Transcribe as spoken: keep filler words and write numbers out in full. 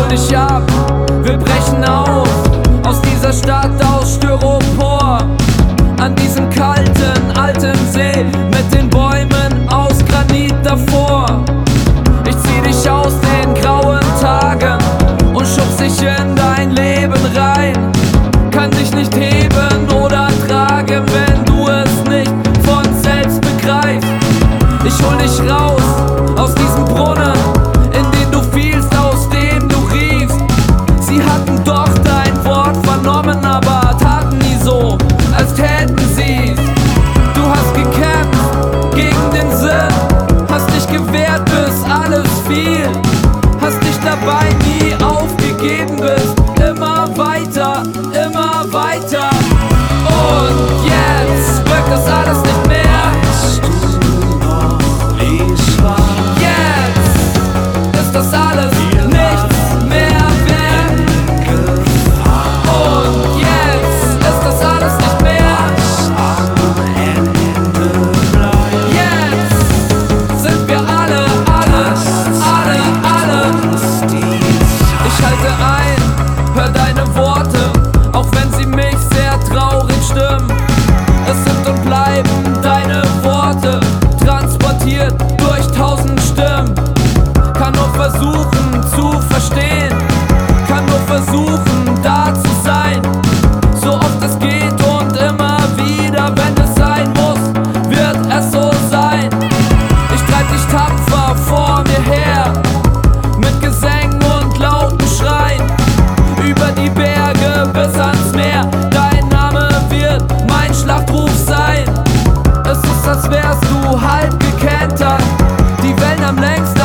hol dich ab, wir brechen auf, aus dieser Stadt aus Styropor, an diesem kalten, alten See, mit den Bäumen aus Granit davor. Ich zieh dich aus den grauen Tagen und schubs dich in dein Leben rein. Kann dich nicht heben oder tragen, wenn du es nicht von selbst begreifst. Ich hol dich raus aus diesem Brunnen, in den du fielst, aus dem du riefst. Sie hatten doch dein Wort vernommen, aber taten nie so, als täten sie's. Du hast gekämpft gegen den Sinn, hast dich gewehrt, bis alles fiel. Hast dich dabei nie aufgegeben, bist immer weiter, immer weiter. Und jetzt wirkt das alles nicht mehr. Jetzt ist das alles nichts mehr wert. Und jetzt ist das alles nicht mehr. Jetzt sind wir alle, alle, alle, alle. Ich halte ein, hör deine Worte, auch wenn sie mich sehr traurig stimmen. Es sind und bleiben deine Worte, transportiert durch tausend Stimmen. Kann nur versuchen zu verstehen, kann nur versuchen da zu sein, so oft es geht und immer wieder, wenn es sein muss, wird es so sein. Ich treib dich tapfer vor mir her, mit Gesängen und lauten Schreien, über die Berge bis ans Meer. Dein Name wird mein Schlachtruf sein. Es ist, als wärst du halb gekentert, die Wellen am längsten